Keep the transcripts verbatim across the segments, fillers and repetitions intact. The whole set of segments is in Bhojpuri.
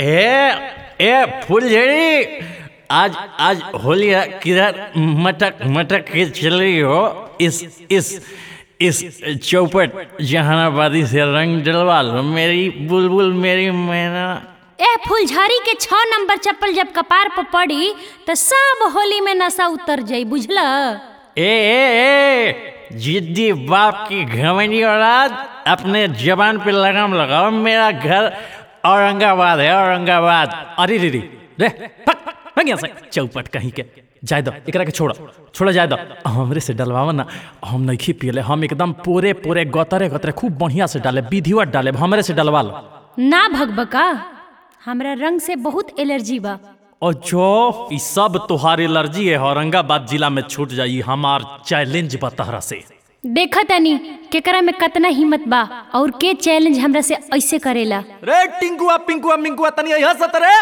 ए ए फुलझड़ी, आज आज होली किधर मटक मटक के चल रही हो? इस इस इस चौपट जहानाबादी से रंग डलवा लो मेरी बुलबुल मेरी मैना। ए फुलझड़ी के छह नंबर चप्पल जब कपार पर पड़ी तो सब होली में नशा उतर जाई, बुझला? ए ए ए जिद्दी बाप की घमंडी औलाद, अपने जबान पे लगाम लगाओ। मेरा घर औरंगाबाद है, औरंगाबाद। अरे रे रे रे भाग यहाँ से चौपट कहीं के। जाए दो एकरा के, छोड़ा छोड़ा जाए दो। हमरे से डलवावा ना, हम नहीं पियले, हम एकदम पूरे पूरे गतरे गतरे खूब बढ़िया से डाले, विधिवत डाले। हमरे से डलवा लो ना भगबका, हमरा रंग से बहुत एलर्जी बा। और जो ई सब तुहार एलर्जी है औरंगाबाद जिला में छूट जाई। हमार चैलेंज बतहरा से देखा तनी केकरा में कितना हिम्मत बा और के चैलेंज हमरा से ऐसे करेला। रे टिंकुआ पिंकुआ मिंकुआ तनी यहां से तरे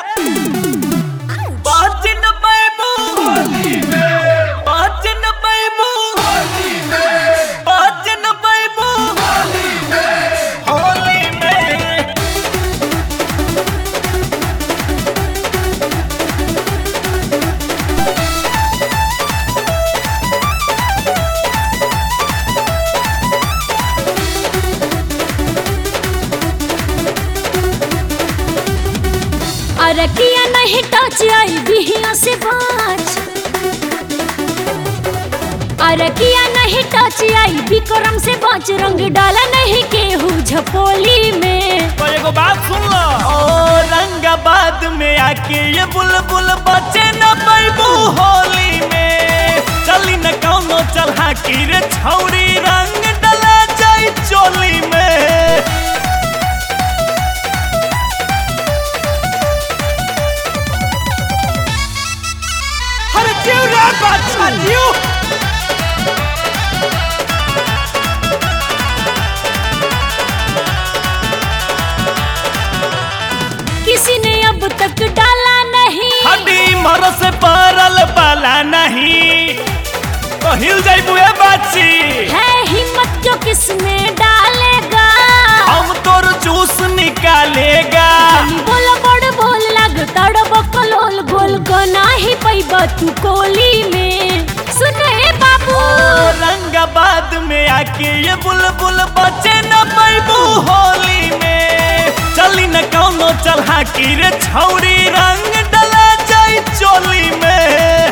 बाजिन बैबू होली में, बाजिन बैबू होली में, बाजिन बैबू होली में, होली में। अरकिया नहीं टच आई बिहिया से बाँच, अरकिया नहीं टच आई विक्रम से बाँच। रंग डाला नहीं केहू झपोली में। तो एगो बात सुन लो, औरंगाबाद में आके ये बुलबुल बचे न बैबू होली में। चली न कौनो चलहा की रे छौरी, रंग डला जाई चोली में। किसी ने अब तक डाला नहीं, हड्डी मर से परल पाला नहीं, तो हिल जाई बुए बाची। है हिम्मत जो किसमें डालेगा, हम तोर जूस निकालेगा। बोल बड़ बोल लग तड़ब कलोल गोल को नाही पैबा तू कोली में। सुन ए बाबू, औरंगाबाद में आके ये बुलबुल बचे न बैबू होली में। चली न कौनो चलहा की रे छौरी, रंग डला जाई चोली में।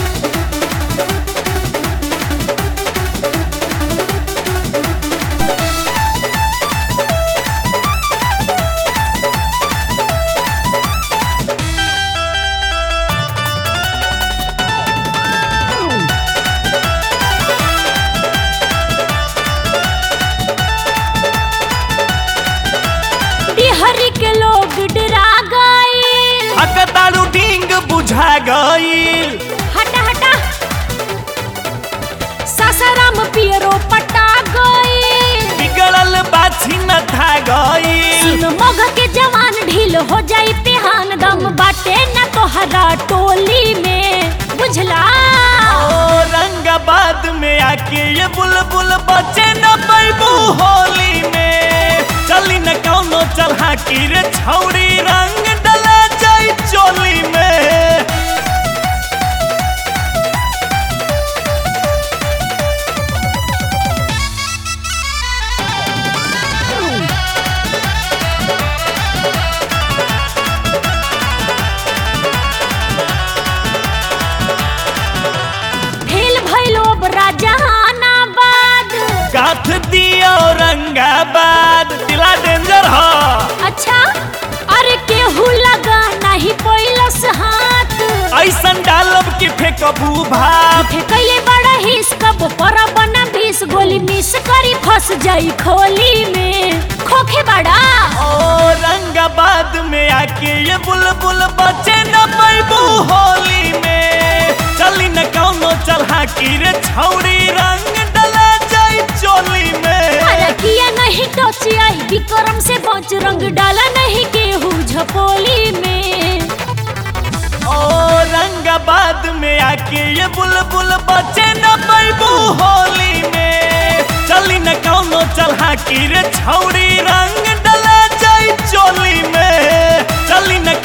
बिहारी के लोग डरा गए, हकतारू डिंग बुझा गईल। हटा हटा सासाराम पियरो पटा गए, बिगड़ल बाछी न था गईल। सुन मग के जवान ढील हो जाई पेहान, दम बाटे न तोहरा टोली में, बुझला? औरंगाबाद में आके ये बुलबुल बचे न बैबू होली में। चली न कौनो चलहा की रे छौरी, रंग डला जाई चोली में। फेल भइलो बरा जहानाबाद, गाथ दिया औरंगाबाद, दिला डेंजर हो। अच्छा अरे केहू लगा नहीं पैलस हाथ, ऐसन डालब के फेंकबू भाप। कैले बड़ा हिस कब पर बना बीस गोली मिस करी फंस जाई खोली में, खोखे बड़ा। औरंगाबाद में आके ये बुलबुल बचे न बैबू होली में। चली न कौनो चलहा की रे छौरी, रंग डला जाई चोली में। अरकिया नहीं टच आई विक्रम से बाँच। रंग डाला नहीं केहू झपोली में। औरंगाबाद में आके ये बुलबुल बचे न बैबू होली में। चली न कौनो चलहा की रे छौरी, रंग डला जाई चोली में। चली न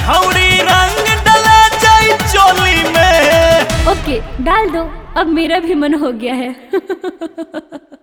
छौड़ी रंग डले जाई चोली में। ओके डाल दो, अब मेरा भी मन हो गया है।